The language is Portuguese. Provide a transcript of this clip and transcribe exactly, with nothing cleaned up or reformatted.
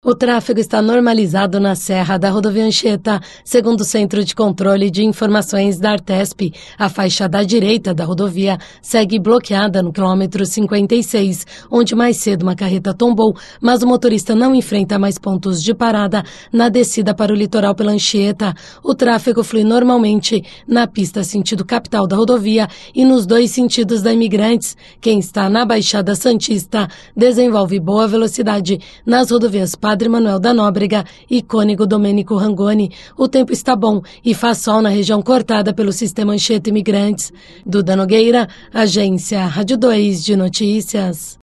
O tráfego está normalizado na Serra da Rodovia Anchieta, segundo o Centro de Controle de Informações da Artesp. A faixa da direita da rodovia segue bloqueada no quilômetro cinquenta e seis, onde mais cedo uma carreta tombou, mas o motorista não enfrenta mais pontos de parada na descida para o litoral pela Anchieta. O tráfego flui normalmente na pista sentido capital da rodovia e nos dois sentidos da Imigrantes. Quem está na Baixada Santista desenvolve boa velocidade nas rodovias Padre Manuel da Nóbrega e Cônego Domênico Rangoni. O tempo está bom e faz sol na região cortada pelo sistema Anchieta Imigrantes. Duda Nogueira, Agência Rádio dois de Notícias.